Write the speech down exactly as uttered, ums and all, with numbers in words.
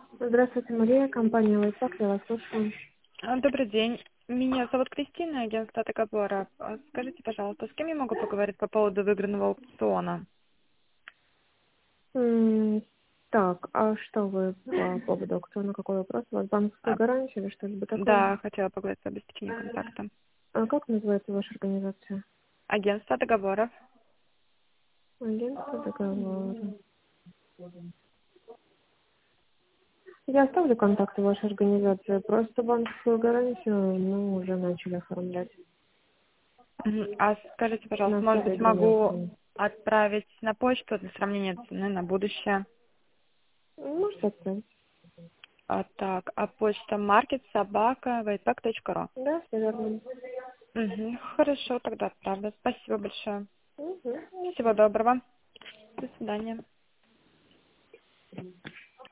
Здравствуйте, Мария, компания Лайфхак, я вас слушаю. А, Добрый день. Меня зовут Кристина, агентство договора. А, Скажите, пожалуйста, с кем я могу поговорить по поводу выигранного аукциона? М, Так, а что вы по поводу аукциона, какой вопрос? У вас банковская А, гарантия или что-либо такое? Да, хотела поговорить о обеспечении контакта. А как называется ваша организация? Агентство договоров. Агентство договора. Я оставлю контакты вашей организации, просто банковскую гарантию мы уже начали оформлять Мгм. А скажите, на пожалуйста, может основе быть, могу гарантии. отправить на почту для сравнения цены на будущее? Можете отправить? А, так, а почта market собака вайпак точка ру. Да, все верно. Мгм. Хорошо, тогда отправлю. Спасибо большое. Мгм. Всего доброго. До свидания.